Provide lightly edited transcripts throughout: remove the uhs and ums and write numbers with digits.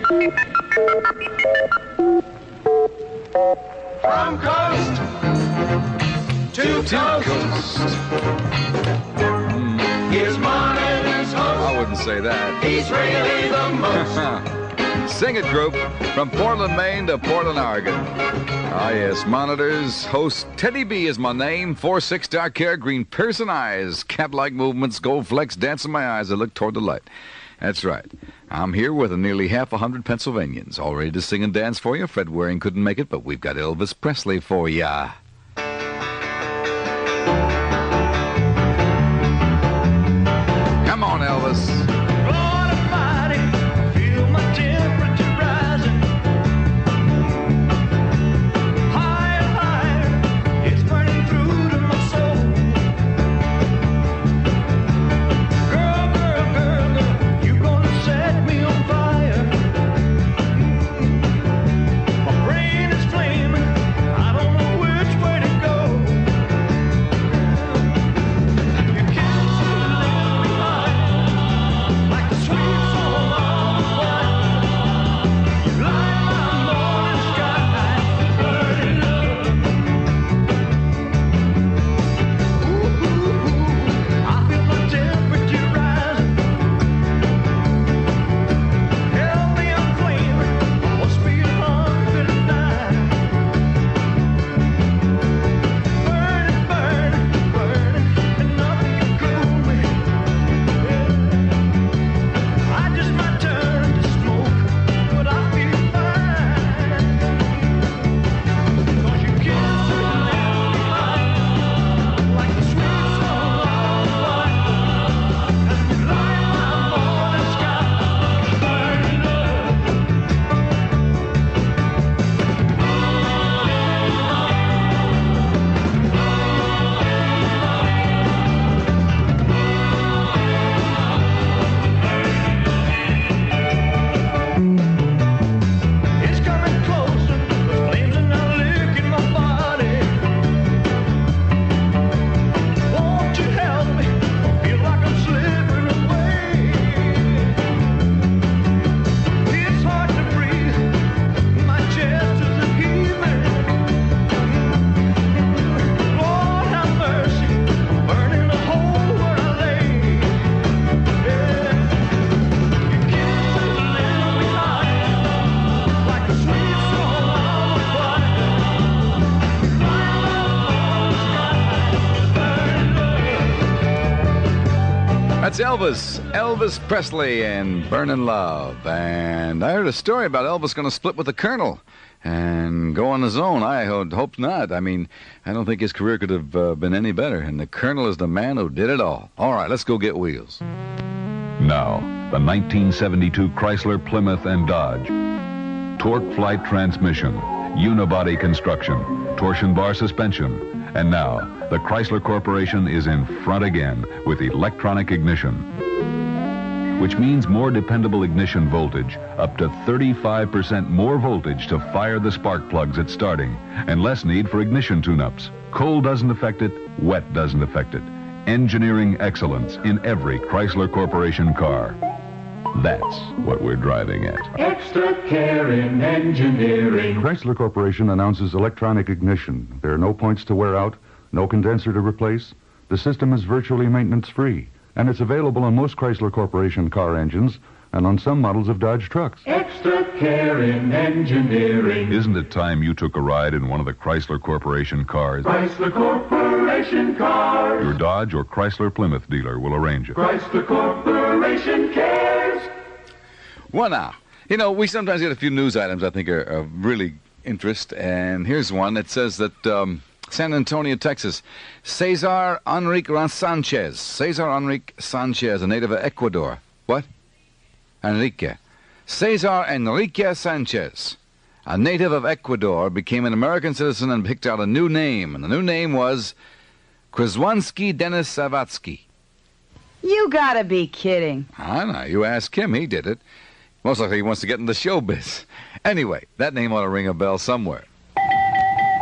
From coast to coast. Here's Monitor's host. I wouldn't say that. He's really the most. Sing it, group. From Portland, Maine to Portland, Oregon. Ah, yes, Monitors host Teddy B is my name. 4-6 dark hair, green piercing eyes, cat-like movements, gold flecks dance in my eyes. I look toward the light. That's right. I'm here with nearly 100 Pennsylvanians, all ready to sing and dance for you. Fred Waring couldn't make it, but we've got Elvis Presley for ya. Come on, Elvis. Lord Almighty, feel my temperature rising. Higher and higher, it's burning through to my soul. Girl, girl, girl, girl, you gonna set me on fire. My brain is flaming, I don't know which way to go. You can't live me like the sweet soul of the wine. You light my morning sky, burning up. Ooh, I feel my temperature rising. Healthy and flaming, must be 109. Burning, burning, burning, and nothing can cool me. I just might turn to smoke, but I feel fine. 'Cause you kiss me like the sweet soul of the wine, and you light my morning sky, burning up. It's coming closer, the flames are now licking my body. Won't you help me? I feel like I'm slipping away. It's hard to breathe, my chest is a heaving. Lord have mercy, I'm burning a hole where I lay. Yeah. You kisses live behind like the sweet soul of a fire. That's Elvis Presley and Burnin' Love. And I heard a story about Elvis going to split with the Colonel and go on his own. I hope not. I mean, I don't think his career could have been any better. And the Colonel is the man who did it all. All right, let's go get wheels. Now, the 1972 Chrysler, Plymouth, and Dodge. Torque flight transmission, unibody construction, torsion bar suspension. And now, the Chrysler Corporation is in front again with electronic ignition, which means more dependable ignition voltage, up to 35% more voltage to fire the spark plugs at starting, and less need for ignition tune-ups. Cold doesn't affect it, wet doesn't affect it. Engineering excellence in every Chrysler Corporation car. That's what we're driving at. Extra care in engineering. Chrysler Corporation announces electronic ignition. There are no points to wear out, no condenser to replace. The system is virtually maintenance-free, and it's available on most Chrysler Corporation car engines and on some models of Dodge trucks. Extra care in engineering. Isn't it time you took a ride in one of the Chrysler Corporation cars? Chrysler Corporation cars. Your Dodge or Chrysler Plymouth dealer will arrange it. Chrysler Corporation cares. Well, now, you know, we sometimes get a few news items I think are of really interest. And here's one that says that San Antonio, Texas, Cesar Enrique Sanchez. Cesar Enrique Sanchez, a native of Ecuador. What? Enrique. Cesar Enrique Sanchez, a native of Ecuador, became an American citizen and picked out a new name. And the new name was Krzwanski Denis Savatsky. You gotta be kidding. I know. You ask him, he did it. Most likely he wants to get into showbiz. Anyway, that name ought to ring a bell somewhere.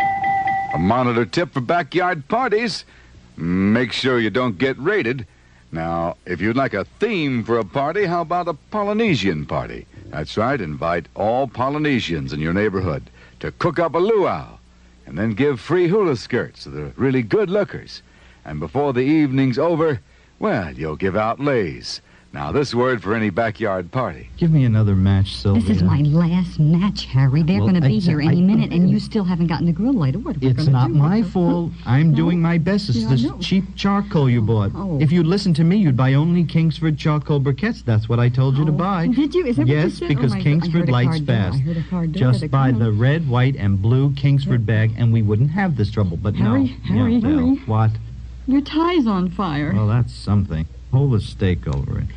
A monitor tip for backyard parties. Make sure you don't get raided. Now, if you'd like a theme for a party, how about a Polynesian party? That's right, invite all Polynesians in your neighborhood to cook up a luau and then give free hula skirts to the really good lookers. And before the evening's over, well, you'll give out leis. Now, this word for any backyard party. Give me another match, Sylvia. This is my last match, Harry. They're Well, going to be here any minute, and you it's still haven't gotten the grill lighter. What are we It's gonna not do? my What the- fault. I'm No? doing my best. It's Yeah, I this know. cheap charcoal you bought. Oh. If you'd listened to me, you'd buy only Kingsford charcoal briquettes. That's what I told you to Oh, buy. Did you? Is that what you Yes, said? because Oh, my God. Kingsford I heard a lights car door. fast. I heard a car door. Just They're buy coming. the red, white, and blue Kingsford bag, and we wouldn't have this trouble. But Harry, no. Harry, Yeah, well, Harry. What? Your tie's on fire. Well, that's something. Hold a steak over it.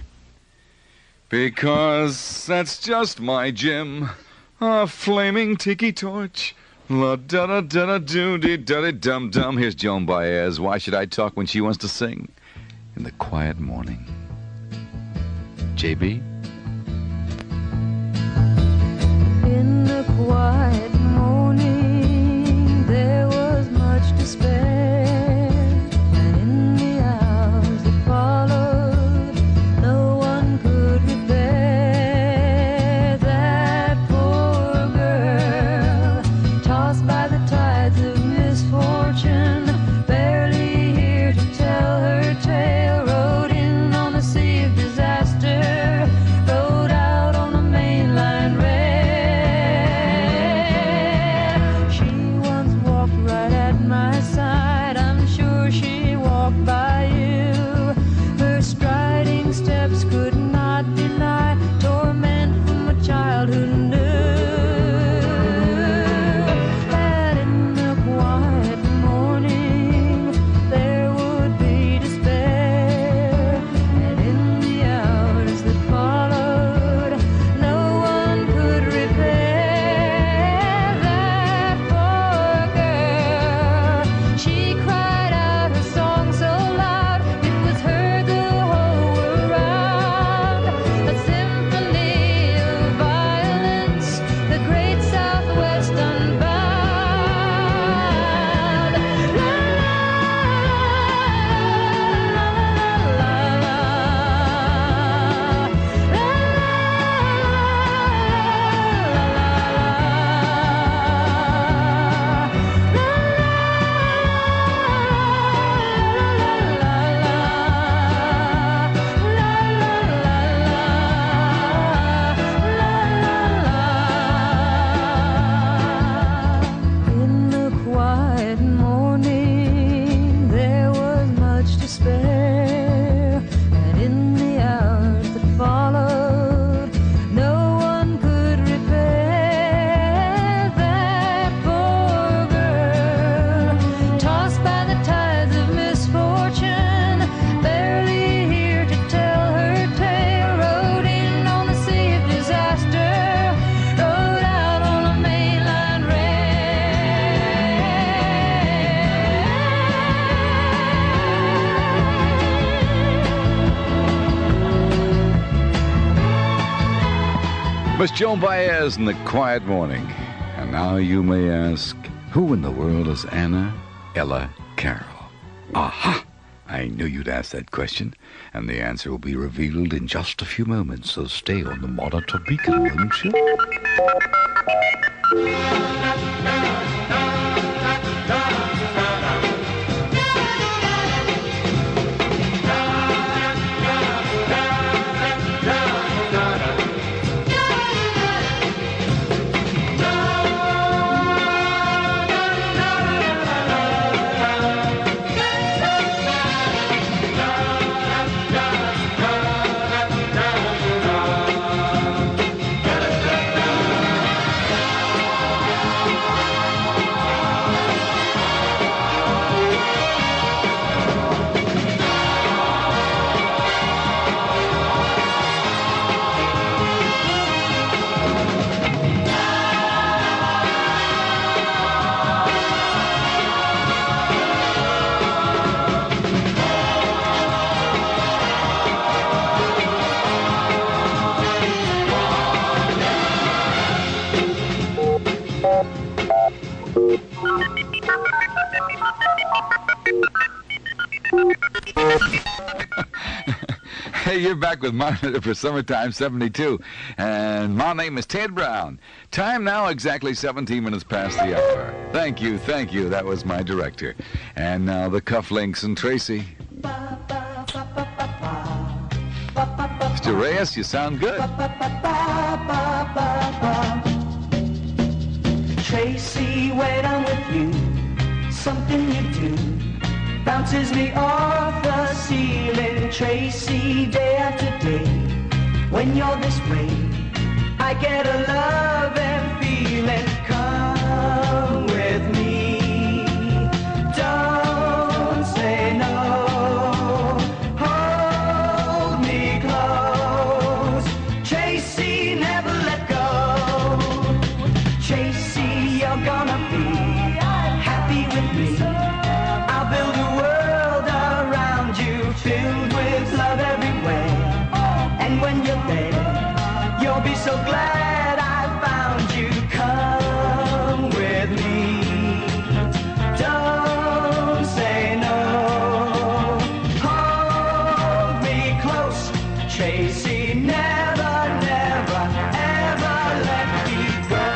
Because that's just my Jim, a flaming tiki torch. La da da da da doo dee da dee dum dum. Here's Joan Baez. Why should I talk when she wants to sing? In the quiet morning. JB? In the quiet morning, there was much despair, and in the hours that followed, no one could repair that poor girl, tossed by the tides of misfortune, barely here to tell her tale, rode in on the sea of disaster, rode out on the mainland rail. She once walked right at my side, I'm sure she walked by you. Her striding steps could not deny torment from a childhood knew. That in the quiet morning there would be despair, and in the hours that followed, no one could repair that poor girl. She cried out her song so loud it was heard the whole world round. A symphony of violence, the great Southwest unbound. La In the quiet morning, there was much despair, and in the hours that followed, no one could repair that poor girl, tossed by the tides of misfortune, barely here to tell her tale, rode in on the sea of disaster, rode out on a mainland Miss Joan Baez in the quiet morning. And now you may ask, who in the world is Anna Ella Carroll? Aha! I knew you'd ask that question, and the answer will be revealed in just a few moments, so stay on the monitor beacon, won't you? Hey, you're back with Monitor for Summertime 72. And my name is Ted Brown. Time now exactly 17 minutes past the hour. Thank you. That was my director. And now the cufflinks and Tracy. Mr. Reyes, you sound good. Tracy, when I'm with you, something you do bounces me off the ceiling. Tracy, day after day, when you're this way, I get a love and feeling. Come with me, don't say no, hold me close. Tracy, never let go. Tracy, you're gonna be happy with me. I'll build a world around you, filled with love everywhere. And when you're there, you'll be so glad I found you. Come with me, don't say no, hold me close. Tracy, never, never, ever let me go.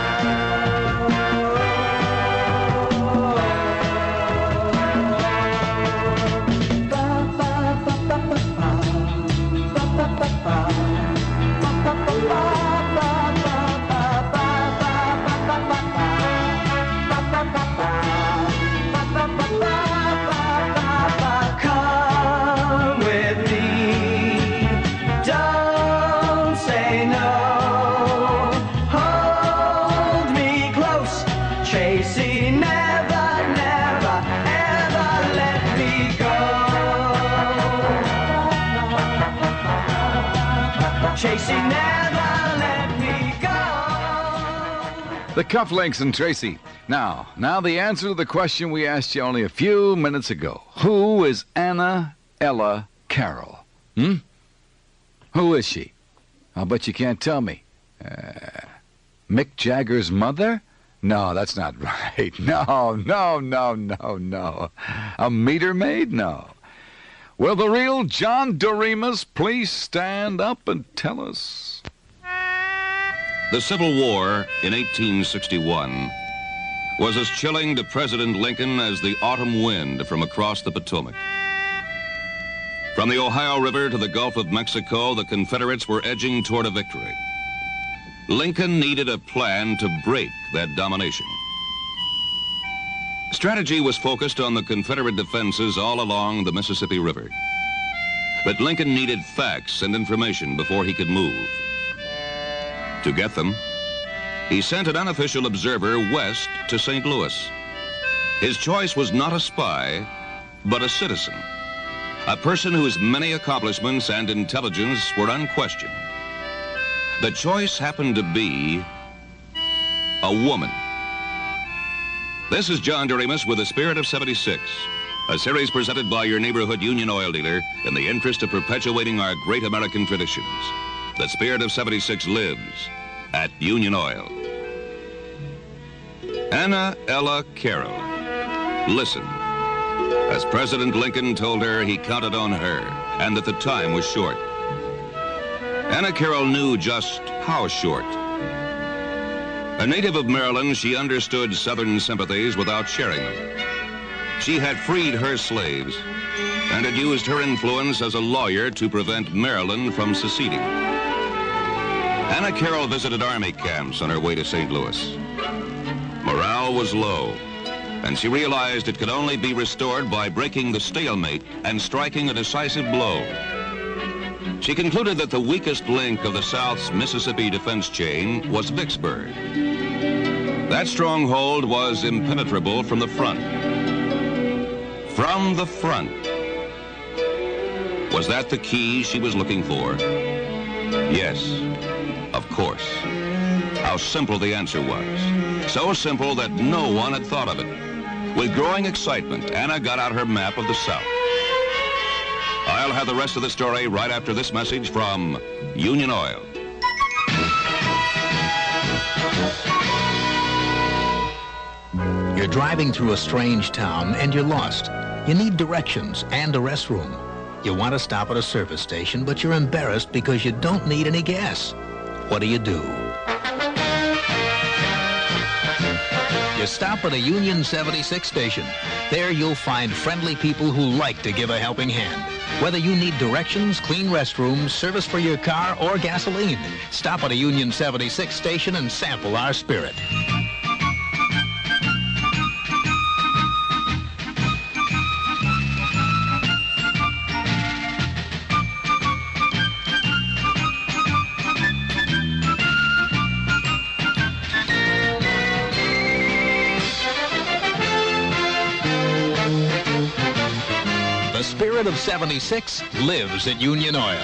Come with me, don't say no, hold me close. Tracy, never, never, ever let me go. Tracy, never let me go. The cufflinks and Tracy. Now the answer to the question we asked you only a few minutes ago. Who is Anna Ella Carroll? Who is she? I'll bet you can't tell me. Mick Jagger's mother? No, that's not right. No. A meter maid? No. Will the real John Doremus please stand up and tell us? The Civil War in 1861 was as chilling to President Lincoln as the autumn wind from across the Potomac. From the Ohio River to the Gulf of Mexico, the Confederates were edging toward a victory. Lincoln needed a plan to break that domination. Strategy was focused on the Confederate defenses all along the Mississippi River. But Lincoln needed facts and information before he could move. To get them, he sent an unofficial observer west to St. Louis. His choice was not a spy, but a citizen, a person whose many accomplishments and intelligence were unquestioned. The choice happened to be a woman. This is John Doremus with The Spirit of 76, a series presented by your neighborhood Union Oil dealer in the interest of perpetuating our great American traditions. The Spirit of 76 lives at Union Oil. Anna Ella Carroll. Listen. As President Lincoln told her he counted on her and that the time was short. Anna Carroll knew just how short. A native of Maryland, she understood Southern sympathies without sharing them. She had freed her slaves and had used her influence as a lawyer to prevent Maryland from seceding. Anna Carroll visited army camps on her way to St. Louis. Morale was low, and she realized it could only be restored by breaking the stalemate and striking a decisive blow. She concluded that the weakest link of the South's Mississippi defense chain was Vicksburg. That stronghold was impenetrable from the front. From the front. Was that the key she was looking for? Yes, of course. How simple the answer was. So simple that no one had thought of it. With growing excitement, Anna got out her map of the South. I'll have the rest of the story right after this message from Union Oil. You're driving through a strange town and you're lost. You need directions and a restroom. You want to stop at a service station, but you're embarrassed because you don't need any gas. What do? You stop at a Union 76 station. There you'll find friendly people who like to give a helping hand. Whether you need directions, clean restrooms, service for your car, or gasoline, stop at a Union 76 station and sample our spirit. The spirit of 76 lives at Union Oil.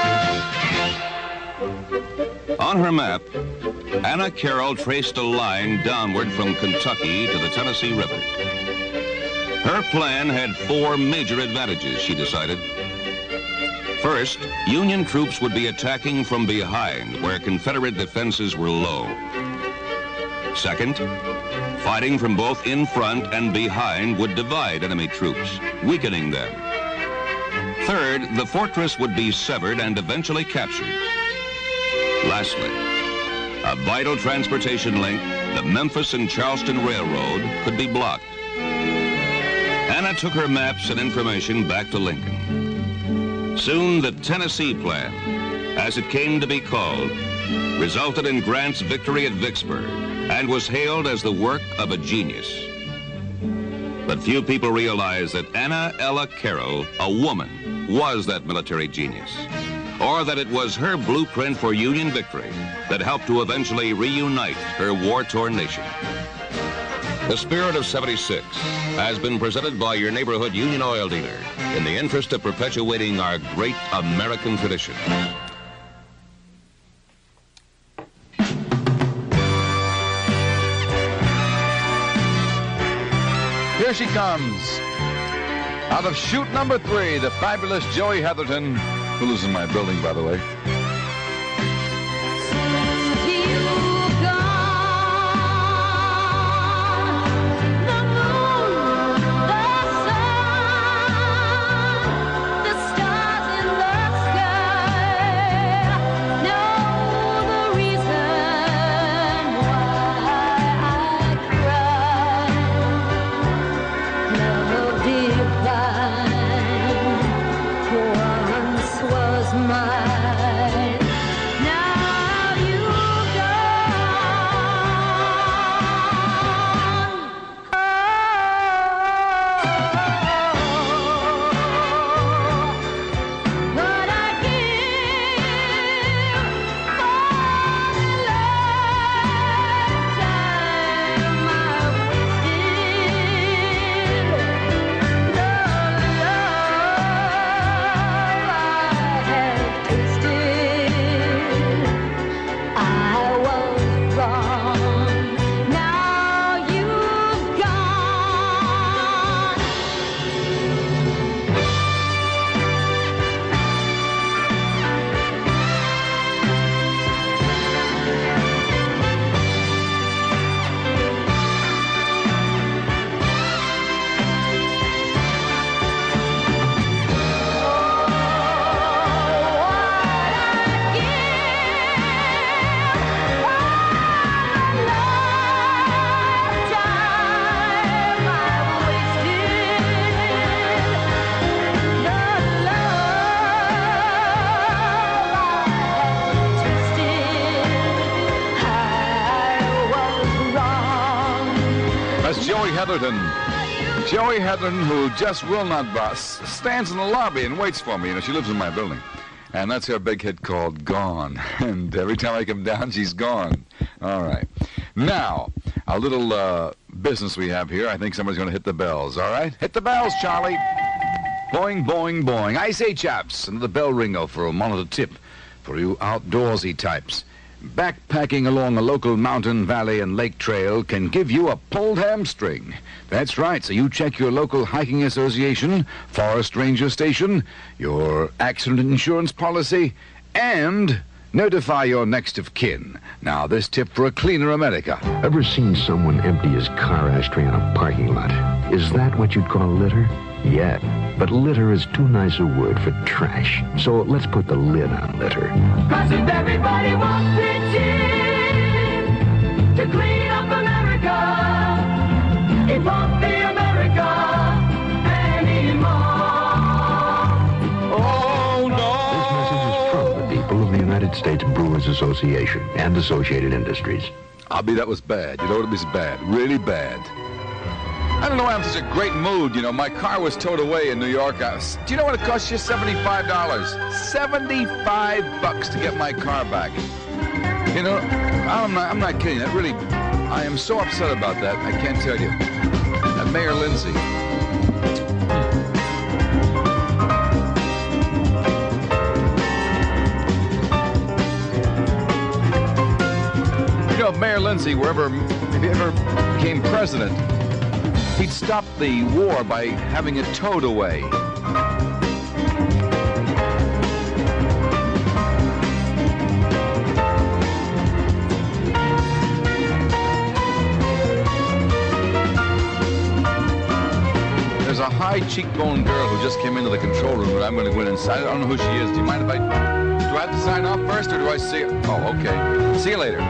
On her map, Anna Carroll traced a line downward from Kentucky to the Tennessee River. Her plan had 4 major advantages, she decided. First, Union troops would be attacking from behind, where Confederate defenses were low. Second, fighting from both in front and behind would divide enemy troops, weakening them. Third, the fortress would be severed and eventually captured. Lastly, a vital transportation link, the Memphis and Charleston Railroad, could be blocked. Anna took her maps and information back to Lincoln. Soon, the Tennessee Plan, as it came to be called, resulted in Grant's victory at Vicksburg and was hailed as the work of a genius. But few people realize that Anna Ella Carroll, a woman, was that military genius, or that it was her blueprint for Union victory that helped to eventually reunite her war-torn nation. The Spirit of 76 has been presented by your neighborhood Union Oil dealer in the interest of perpetuating our great American tradition. Here she comes. Out of chute number 3, the fabulous Joey Heatherton, who lives in my building, by the way. Joey Heatherton, who just will not bust, stands in the lobby and waits for me. You know, she lives in my building. And that's her big hit called Gone. And every time I come down, she's gone. All right. Now, a little business we have here. I think somebody's going to hit the bells. All right? Hit the bells, Charlie. Boing, boing, boing. I say, chaps, another bell ringer for a monitor tip for you outdoorsy types. Backpacking along a local mountain, valley, and lake trail can give you a pulled hamstring. That's right, so you check your local hiking association, forest ranger station, your accident insurance policy, and notify your next of kin. Now, this tip for a cleaner America. Ever seen someone empty his car ashtray in a parking lot? Is that what you'd call litter? Yeah. But litter is too nice a word for trash. So let's put the lid on litter. 'Cause if everybody was preaching to clean up America, it won't be America anymore. Oh, This message is from the people of the United States Brewers Association and Associated Industries. That was bad. You know what was bad? Really bad. I don't know why I'm such a great mood. You know, my car was towed away in New York. Do you know what it cost you? $75. $75 to get my car back. You know, I'm not kidding. That really, I am so upset about that. I can't tell you. Mayor Lindsay. You know, Mayor Lindsay, if he ever became president, he'd stop the war by having it towed away. There's a high cheekbone girl who just came into the control room, but I'm going to go in inside. I don't know who she is. Do you mind if do I have to sign off first, or do I see her? Oh, okay. See you later.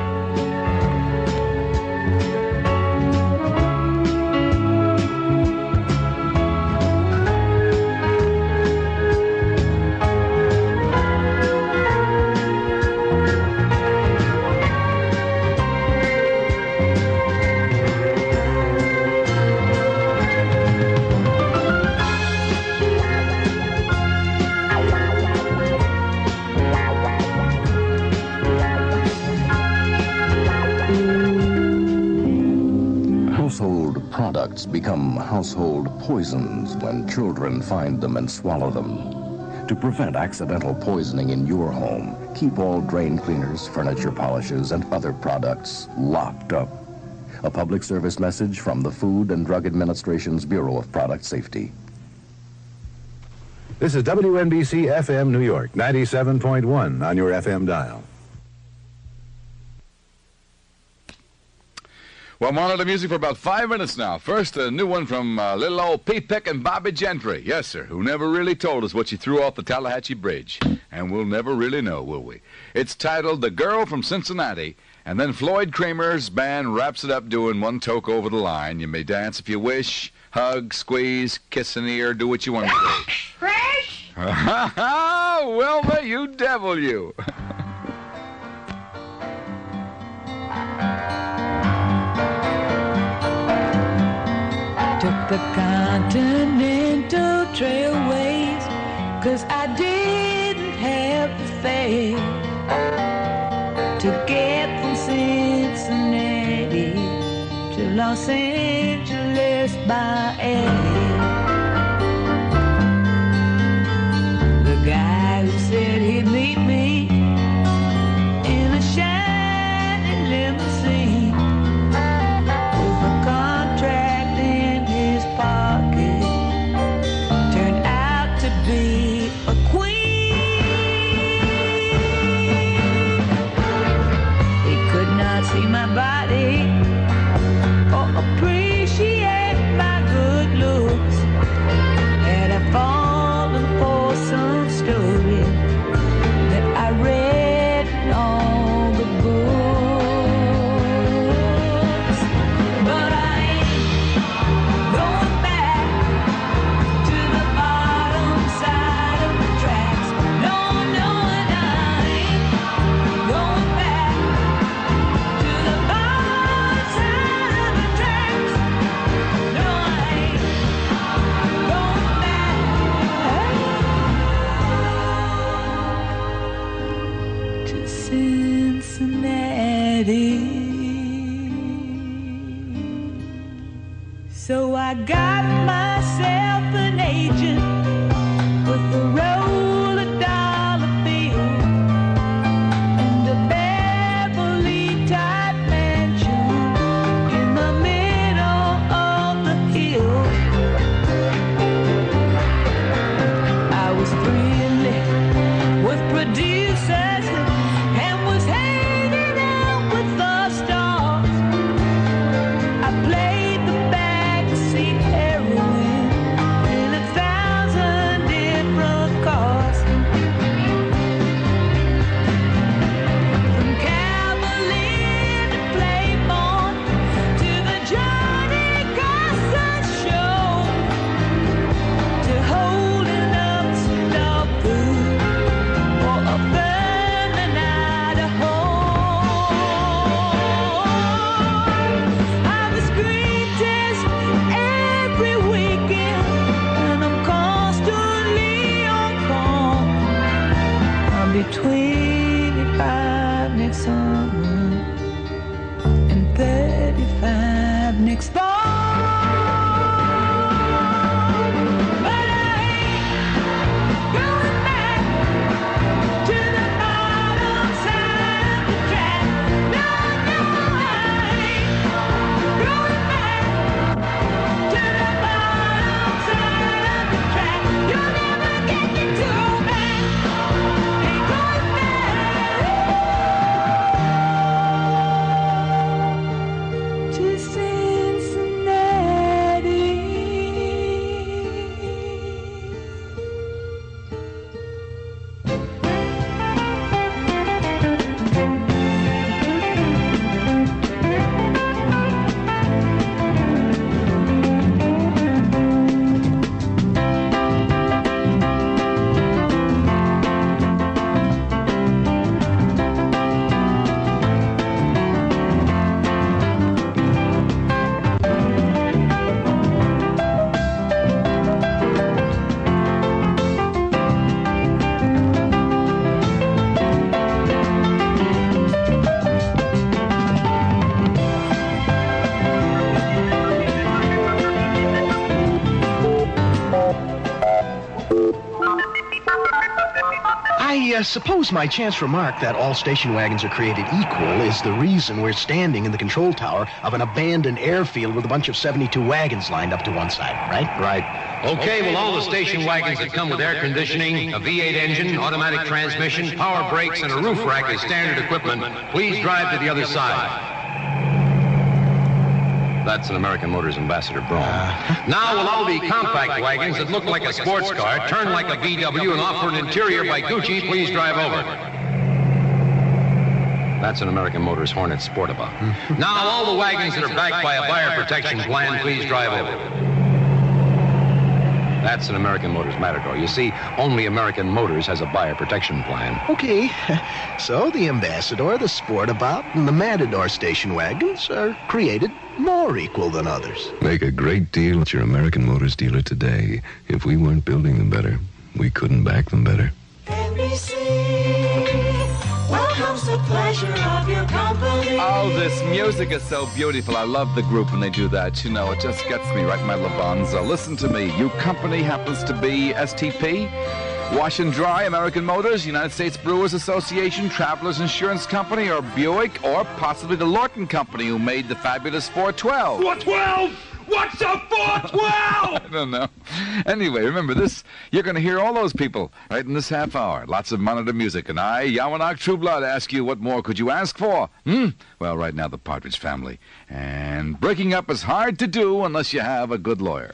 Household products become household poisons when children find them and swallow them. To prevent accidental poisoning in your home, keep all drain cleaners, furniture polishes, and other products locked up. A public service message from the Food and Drug Administration's Bureau of Product Safety. This is WNBC FM New York, 97.1 on your FM dial. Well, I'm on to music for about 5 minutes now. First, a new one from little old P-Pick and Bobby Gentry. Yes, sir, who never really told us what you threw off the Tallahatchie Bridge. And we'll never really know, will we? It's titled The Girl from Cincinnati, and then Floyd Kramer's band wraps it up doing One Toke Over the Line. You may dance if you wish, hug, squeeze, kiss an ear, do what you want to do. Fresh! Wilma, you devil, you. Took the Continental Trailways, 'cause I didn't have the fare to get from Cincinnati to Los Angeles by air. The guy who said he'd meet me in a shiny limousine with a contract in his pocket turned out to be a queen. He could not see my body or appreciate my good looks. Had I fallen for some story that I read in all the books? But I ain't going back to the bottom side of the tracks. No, no, and I ain't going back to the bottom side of the tracks. No, I ain't going back to Cincinnati. So I got myself an agent with a roll of dollar bills and a Beverly type mansion in the middle of the hill. I was thrilling with producers and was hanging out with the stars. I played the backseat heroine in 1,000 big storm. But I ain't going back to the bottom side of the track. No, I ain't going back to the bottom side of the track. You'll never get me to back. Ain't going back to Cincinnati. I suppose my chance remark that all station wagons are created equal is the reason we're standing in the control tower of an abandoned airfield with a bunch of 72 wagons lined up to one side, right? Right. Okay, well, all the station wagons that come with air conditioning, a V8 engine, automatic transmission, power brakes, and a roof rack as standard equipment, please drive to the other side. That's an American Motors Ambassador Brougham. Now will all the compact wagons that look like a sports car, turn like a VW, and offer an interior by Gucci, please drive over. That's an American Motors Hornet Sportabout. Now all the wagons that are backed by a buyer protection plan, please drive over. That's an American Motors Matador. You see, only American Motors has a buyer protection plan. Okay, so the Ambassador, the Sportabout, and the Matador station wagons are created more equal than others. Make a great deal at your American Motors dealer today. If we weren't building them better, we couldn't back them better. NBC welcomes the pleasure of your company. Oh, this music is so beautiful. I love the group when they do that. You know, it just gets me right in my lavanza. Listen to me. Your company happens to be STP, Wash and Dry, American Motors, United States Brewers Association, Travelers Insurance Company, or Buick, or possibly the Lorton Company who made the fabulous 412. 412? What's a 412? I don't know. Anyway, remember this. You're going to hear all those people right in this half hour. Lots of monitor music. And I, Yawanak True Blood, ask you, what more could you ask for? Well, right now, the Partridge Family. And breaking up is hard to do unless you have a good lawyer.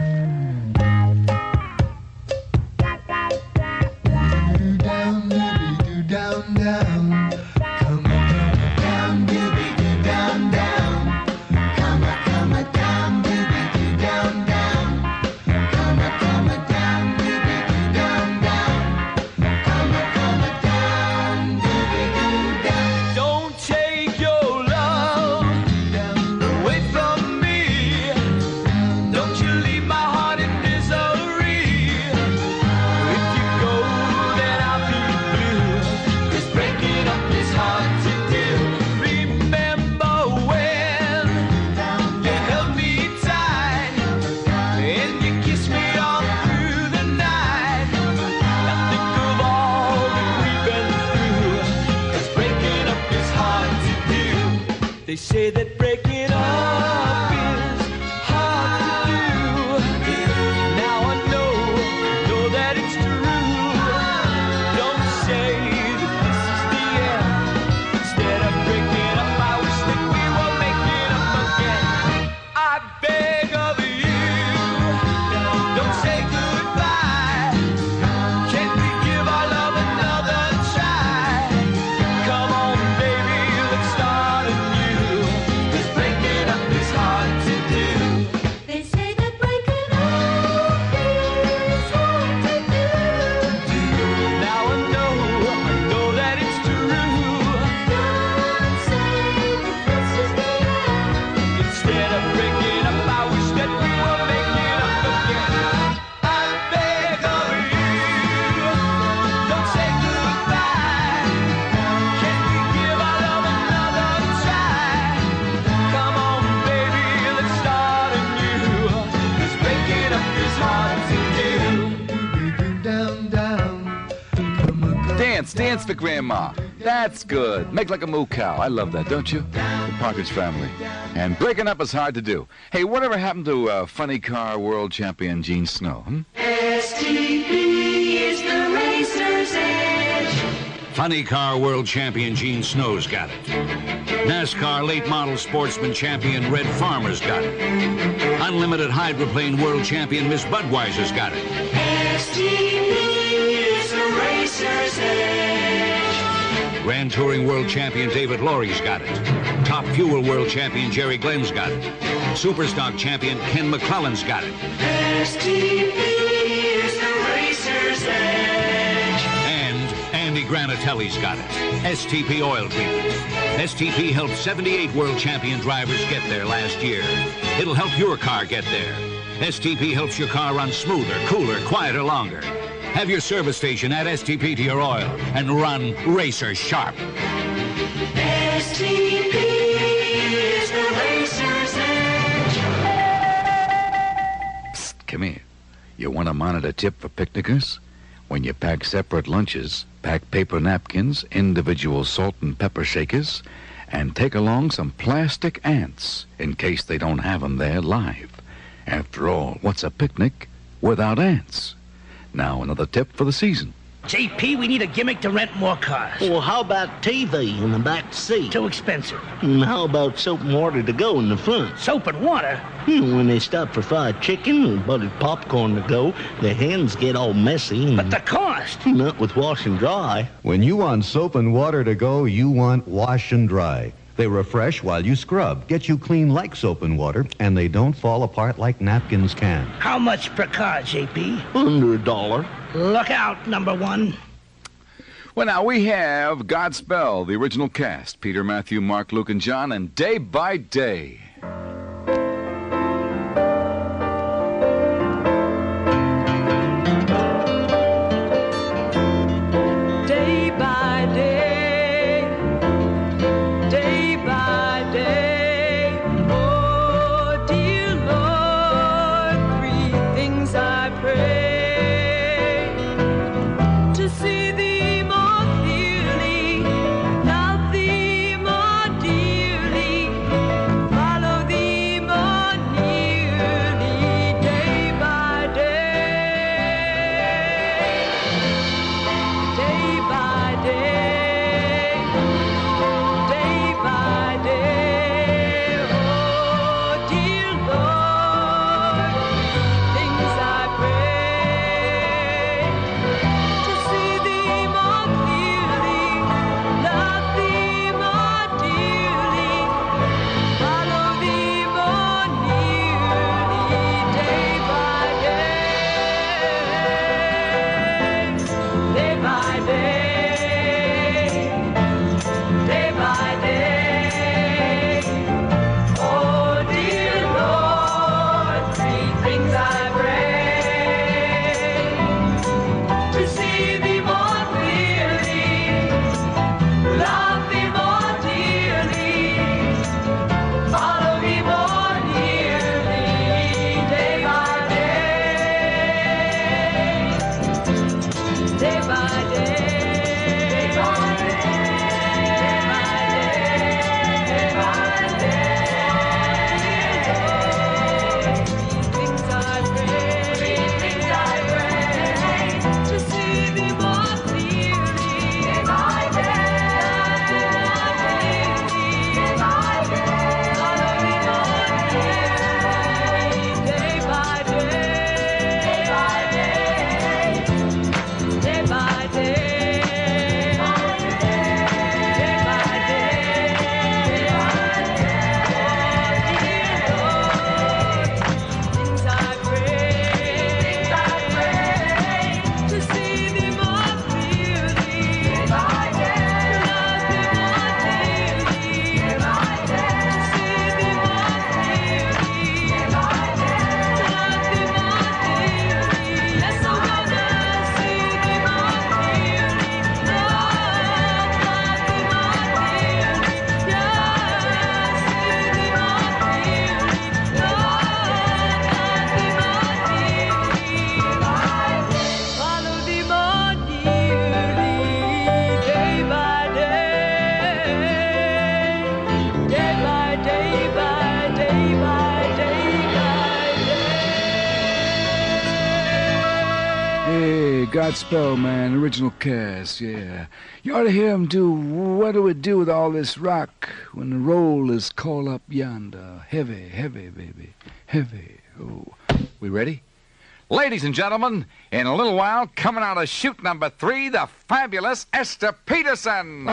Down, down. Come on, down, doobie-doo, down, down. Come on, down, doobie-doo, down, down. Come on, down, doobie-doo, down, down. Come on, down, doobie-doo, down. Don't take your love away from me. Don't you leave my heart in misery. If you go, then I'll be blue. 'Cause breaking up is hard to do. Remember when you held me tight and you kissed me all through the night. I think of all that we've been through. 'Cause breaking up is hard to do. They say that breaking up is hard to do. Now I know that it's true. Don't say that this is the end. Instead of breaking up, I wish that we were making up again. I beg of you, don't say goodbye. Can't we give our love another try? Come on, baby, let's start anew. 'Cause breaking up is hard. Let's dance for Grandma. That's good. Make like a moo cow. I love that, don't you? The Partridge Family. And breaking up is hard to do. Hey, whatever happened to funny car world champion Gene Snow? STP is the racer's edge. Funny car world champion Gene Snow's got it. NASCAR late model sportsman champion Red Farmer's got it. Unlimited hydroplane world champion Miss Budweiser's got it. STP is the racer's edge. Grand Touring world champion David Laurie's got it. Top Fuel world champion Jerry Glenn's got it. Superstock champion Ken McClellan's got it. STP is the racer's edge. And Andy Granatelli's got it. STP oil treatment. STP helped 78 world champion drivers get there last year. It'll help your car get there. STP helps your car run smoother, cooler, quieter, longer. Have your service station add STP to your oil and run racer sharp. STP is the racer's edge. Psst, come here. You want to monitor tip for picnickers? When you pack separate lunches, pack paper napkins, individual salt and pepper shakers, and take along some plastic ants in case they don't have them there live. After all, what's a picnic without ants? Now another tip for the season. JP, we need a gimmick to rent more cars. Well, how about TV in the back seat? Too expensive. And how about soap and water to go in the front? Soap and water? When they stop for fried chicken and buttered popcorn to go, the hands get all messy. But the cost? Not with wash and dry. When you want soap and water to go, you want wash and dry. They refresh while you scrub, get you clean like soap and water, and they don't fall apart like napkins can. How much per car, JP? Under $1. Look out, number one. Well, now we have Godspell, the original cast. Peter, Matthew, Mark, Luke, and John, and Day by Day. Day by day, day by day. Oh, dear Lord, three things I pray: to see thee more clearly, love thee more dearly, Godspell, man. Original cast, yeah. You ought to hear him do What Do We Do With All This Rock when the roll is called up yonder. Heavy, heavy, baby. Heavy. Oh. We ready? Ladies and gentlemen, in a little while, coming out of chute number 3, the fabulous Esther Peterson.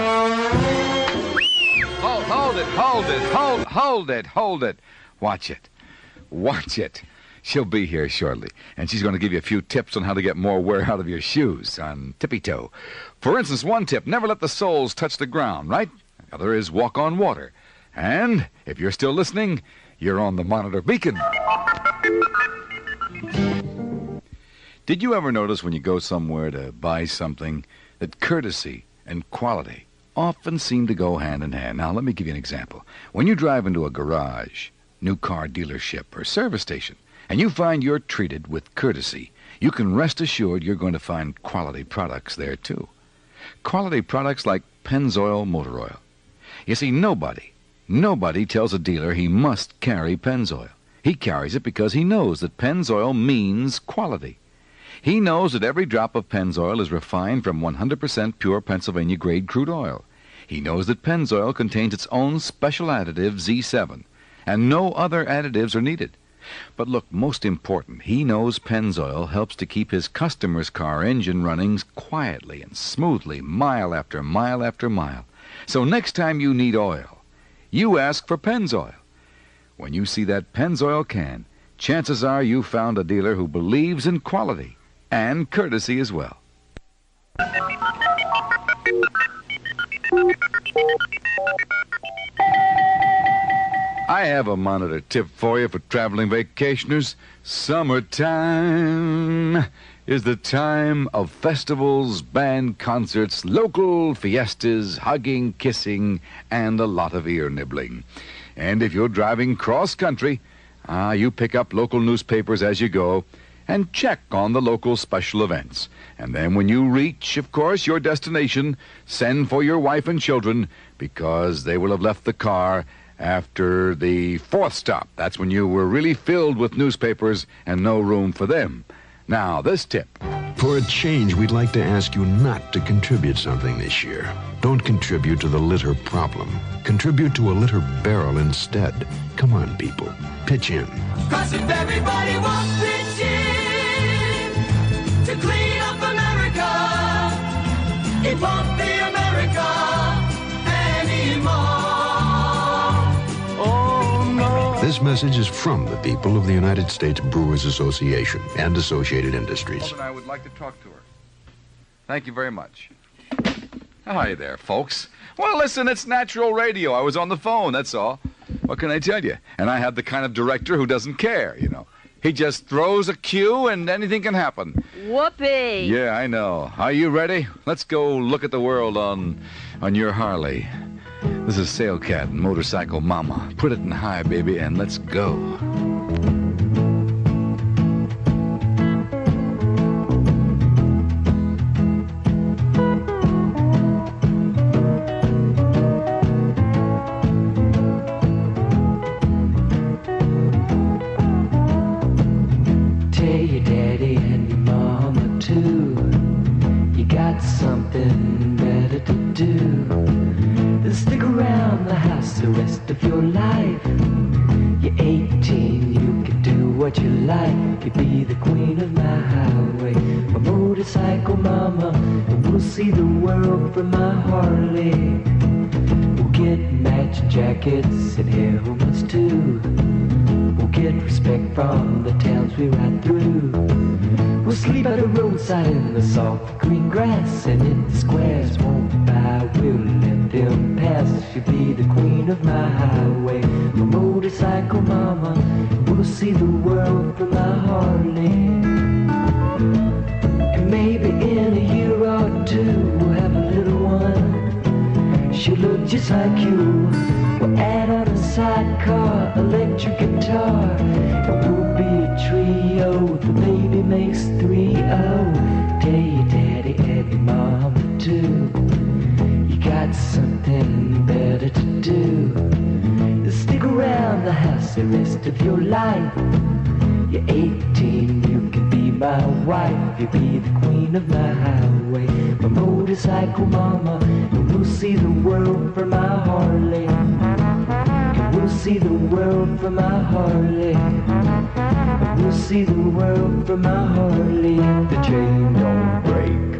Hold it. Watch it. She'll be here shortly, and she's going to give you a few tips on how to get more wear out of your shoes on tippy-toe. For instance, one tip, never let the soles touch the ground, right? The other is walk on water. And if you're still listening, you're on the Monitor Beacon. Did you ever notice when you go somewhere to buy something that courtesy and quality often seem to go hand in hand? Now, let me give you an example. When you drive into a garage, new car dealership, or service station, and you find you're treated with courtesy, you can rest assured you're going to find quality products there, too. Quality products like Pennzoil motor oil. You see, nobody tells a dealer he must carry Pennzoil. He carries it because he knows that Pennzoil means quality. He knows that every drop of Pennzoil is refined from 100% pure Pennsylvania-grade crude oil. He knows that Pennzoil contains its own special additive, Z7, and no other additives are needed. But look, most important, he knows Pennzoil helps to keep his customer's car engine running quietly and smoothly, mile after mile after mile. So next time you need oil, you ask for Pennzoil. When you see that Pennzoil can, chances are you found a dealer who believes in quality and courtesy as well. I have a Monitor tip for you for traveling vacationers. Summertime is the time of festivals, band concerts, local fiestas, hugging, kissing, and a lot of ear nibbling. And if you're driving cross-country, you pick up local newspapers as you go and check on the local special events. And then when you reach, of course, your destination, send for your wife and children because they will have left the car after the 4th stop. That's when you were really filled with newspapers and no room for them. Now, this tip. For a change, we'd like to ask you not to contribute something this year. Don't contribute to the litter problem. Contribute to a litter barrel instead. Come on, people. Pitch in. 'Cause if everybody won't pitch in to clean up America, it won't be America anymore. This message is from the people of the United States Brewers Association and Associated Industries. I would like to talk to her. Thank you very much. Hi there, folks. Well, listen, it's natural radio. I was on the phone, that's all. What can I tell you? And I have the kind of director who doesn't care, you know. He just throws a cue and anything can happen. Whoopee! Yeah, I know. Are you ready? Let's go look at the world on your Harley. This is Sailcat and Motorcycle Mama. Put it in high, baby, and let's go. Tell your daddy and your mama too, you got something better to do. Stick around the house the rest of your life. You're 18, you can do what you like. You be the queen of my highway, my motorcycle mama, and we'll see the world from my Harley. We'll get matching jackets and helmets too. We'll get respect from the towns we ride through. We'll sleep at the roadside in the soft green grass, and in the squares won't buy, we'll let them pass. She'll be the queen of my highway, my motorcycle mama. We'll see the world from my Harley. And maybe in a year or two we'll have a little one. She'll look just like you. We'll add on a sidecar, electric guitar, and we'll be a trio. The baby makes 3-0. Tell your daddy and your mama too, you got something better to do. Stick around the house the rest of your life. You're 18, you can be my wife, you be the queen of my highway, my motorcycle mama, and we'll see the world from my Harley. And we'll see the world from my Harley. And we'll see the world from my Harley. The chain don't break.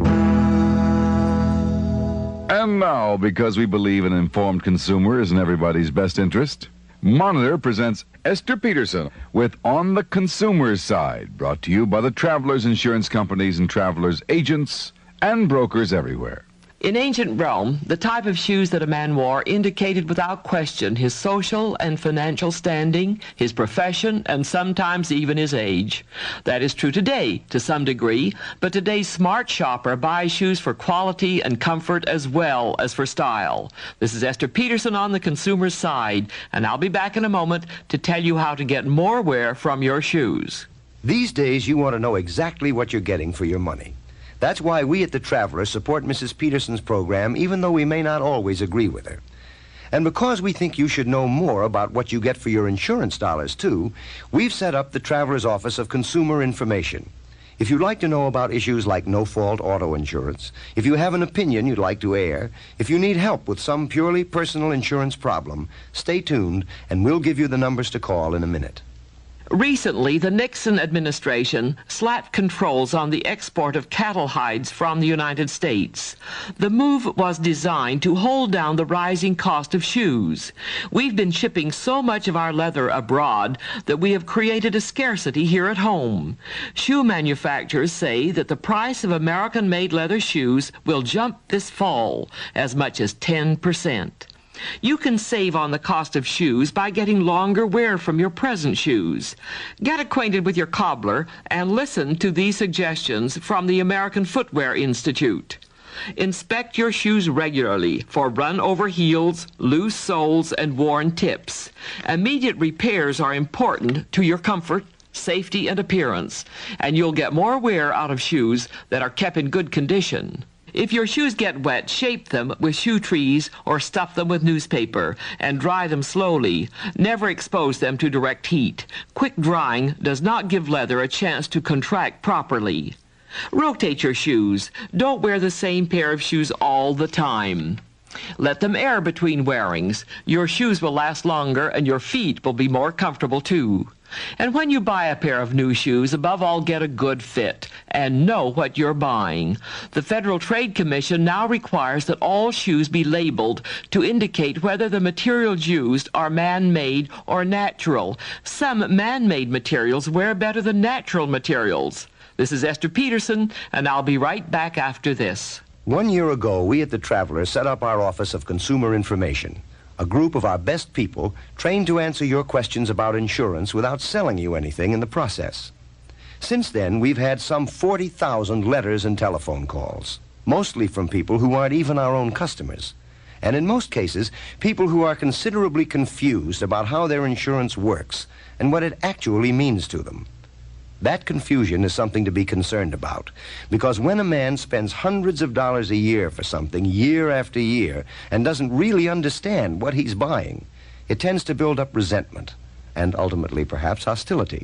And now, because we believe an informed consumer is in everybody's best interest, Monitor presents Esther Peterson with On the Consumer's Side, brought to you by the Travelers Insurance Companies and Travelers Agents and brokers everywhere. In ancient Rome, the type of shoes that a man wore indicated without question his social and financial standing, his profession, and sometimes even his age. That is true today, to some degree, but today's smart shopper buys shoes for quality and comfort as well as for style. This is Esther Peterson on the Consumer's Side, and I'll be back in a moment to tell you how to get more wear from your shoes. These days, you want to know exactly what you're getting for your money. That's why we at the Traveler support Mrs. Peterson's program, even though we may not always agree with her. And because we think you should know more about what you get for your insurance dollars, too, we've set up the Traveler's Office of Consumer Information. If you'd like to know about issues like no-fault auto insurance, if you have an opinion you'd like to air, if you need help with some purely personal insurance problem, stay tuned, and we'll give you the numbers to call in a minute. Recently, the Nixon administration slapped controls on the export of cattle hides from the United States. The move was designed to hold down the rising cost of shoes. We've been shipping so much of our leather abroad that we have created a scarcity here at home. Shoe manufacturers say that the price of American-made leather shoes will jump this fall as much as 10%. You can save on the cost of shoes by getting longer wear from your present shoes. Get acquainted with your cobbler and listen to these suggestions from the American Footwear Institute. Inspect your shoes regularly for run-over heels, loose soles, and worn tips. Immediate repairs are important to your comfort, safety, and appearance, and you'll get more wear out of shoes that are kept in good condition. If your shoes get wet, shape them with shoe trees or stuff them with newspaper and dry them slowly. Never expose them to direct heat. Quick drying does not give leather a chance to contract properly. Rotate your shoes. Don't wear the same pair of shoes all the time. Let them air between wearings. Your shoes will last longer and your feet will be more comfortable too. And when you buy a pair of new shoes, above all, get a good fit and know what you're buying. The Federal Trade Commission now requires that all shoes be labeled to indicate whether the materials used are man-made or natural. Some man-made materials wear better than natural materials. This is Esther Peterson, and I'll be right back after this. 1 year ago, we at the Traveler set up our Office of Consumer Information, a group of our best people trained to answer your questions about insurance without selling you anything in the process. Since then, we've had some 40,000 letters and telephone calls, mostly from people who aren't even our own customers, and in most cases, people who are considerably confused about how their insurance works and what it actually means to them. That confusion is something to be concerned about, because when a man spends hundreds of dollars a year for something year after year and doesn't really understand what he's buying, it tends to build up resentment and ultimately perhaps hostility.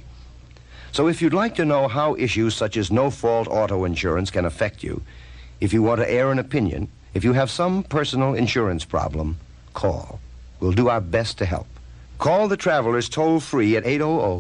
So if you'd like to know how issues such as no-fault auto insurance can affect you, if you want to air an opinion, if you have some personal insurance problem, call. We'll do our best to help. Call the Travelers toll-free at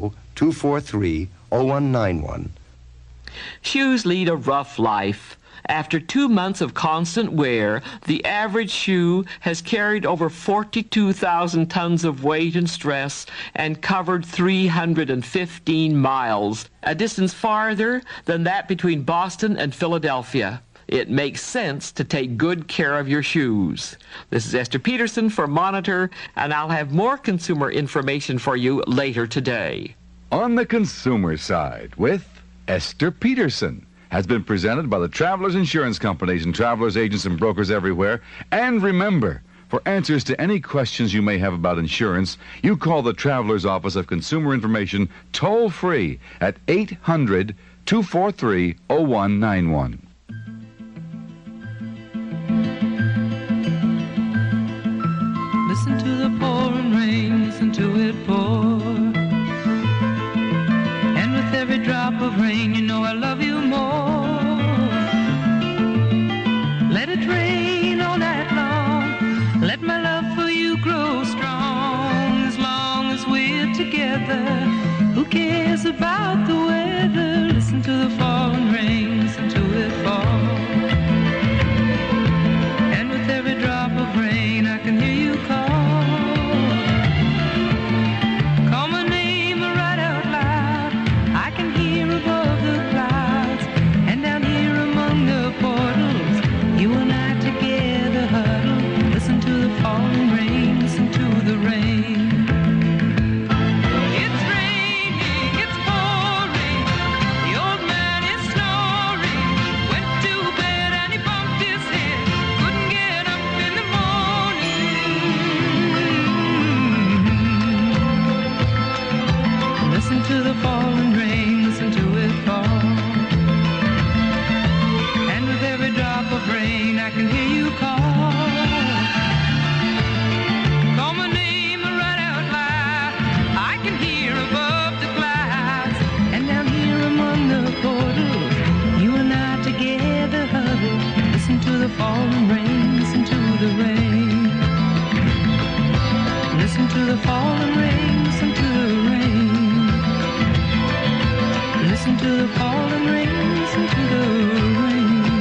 800-243-0191. Shoes lead a rough life. After 2 months of constant wear, the average shoe has carried over 42,000 tons of weight and stress and covered 315 miles, a distance farther than that between Boston and Philadelphia. It makes sense to take good care of your shoes. This is Esther Peterson for Monitor, and I'll have more consumer information for you later today. On the Consumer Side with Esther Peterson has been presented by the Travelers Insurance Companies and Travelers Agents and brokers everywhere. And remember, for answers to any questions you may have about insurance, you call the Travelers Office of Consumer Information toll-free at 800-243-0191. Listen to the pouring rain, listen to it pour. And with every drop of rain, you know together. Who cares about the weather? Listen to the falling rain, listen to it fall. And with every drop of rain, I can hear you call. Call my name right out loud. I can hear above the clouds. And down here among the portals, you and I together huddle. Listen to the falling rain, listen to the rain. It's raining, it's pouring. The old man is snoring. Went to bed and he bumped his head. Couldn't get up in the morning. Listen to the falling rain, listen to it fall. And with every drop of rain, I can hear you call. Call my name right out loud. I can hear above the clouds. And down here among the portals, you and I together huddle. Listen to the falling rain, listen to the rain. Listen to the falling rain, listen to the rain. Listen to the falling rain, listen to the rain.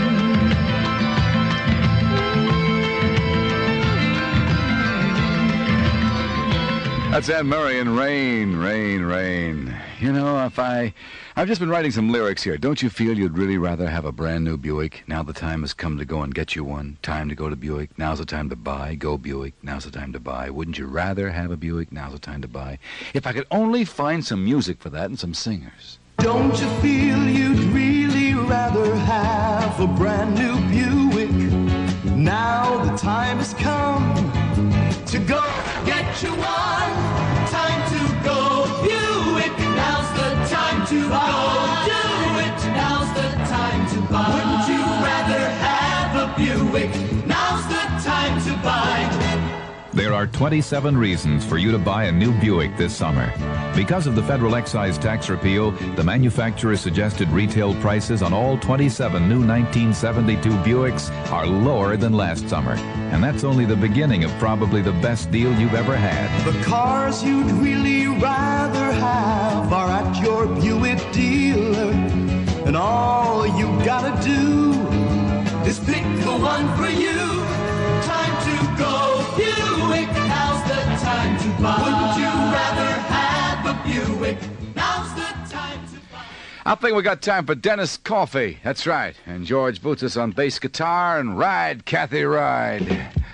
That's Anne Murray and Rain, Rain, Rain. You know, I've just been writing some lyrics here. Don't you feel you'd really rather have a brand new Buick? Now the time has come to go and get you one. Time to go to Buick. Now's the time to buy. Go Buick. Now's the time to buy. Wouldn't you rather have a Buick? Now's the time to buy. If I could only find some music for that and some singers. Don't you feel you'd really rather have a brand new Buick? Now the time has come to go get you one. Time to go Buick. Now's the time to go do it. Now's the time to buy. Wouldn't you rather have a Buick? Now's the time to buy. There are 27 reasons for you to buy a new Buick this summer. Because of the federal excise tax repeal, the manufacturer's suggested retail prices on all 27 new 1972 Buicks are lower than last summer. And that's only the beginning of probably the best deal you've ever had. The cars you'd really rather have are at your Buick dealer. And all you gotta do is pick the one for you. Time to go Buick. Now's the time to buy. Wouldn't you rather have a Buick? Now's the time to buy. I think we got time for Dennis Coffey. That's right. And George Boots on bass guitar and Ride, Kathy, Ride.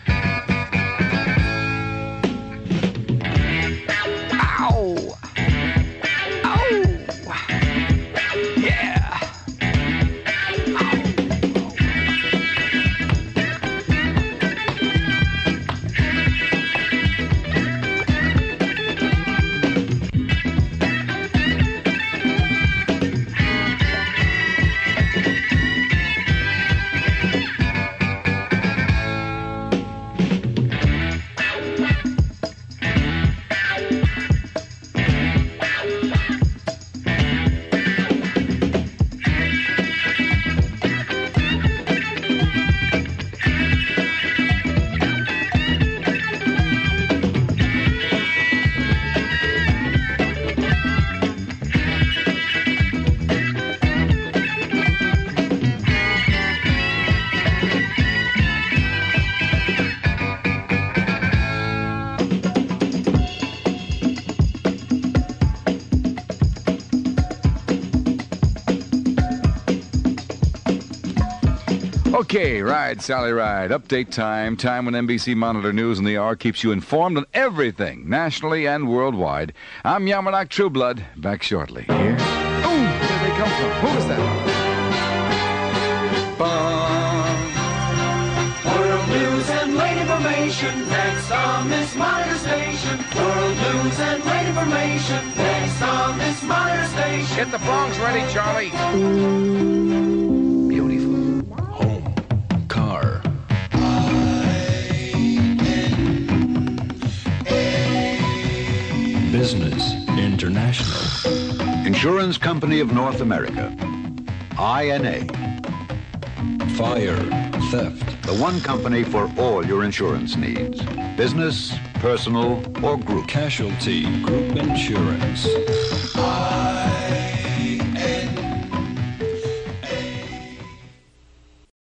Ow! Ow! Yeah! Okay, Ride, Sally, Ride. Update time. Time when NBC Monitor News and the hour keeps you informed on everything, nationally and worldwide. I'm Yamanak Trueblood. Back shortly. Here. Oh, where they come from? Who is that? World news and late information. Next on this Monitor station. World news and late information. Next on this Monitor station. Get the bongs ready, Charlie. Car. Business International. Insurance Company of North America. INA. Fire, theft. The one company for all your insurance needs. Business, personal or group. Casualty Group Insurance.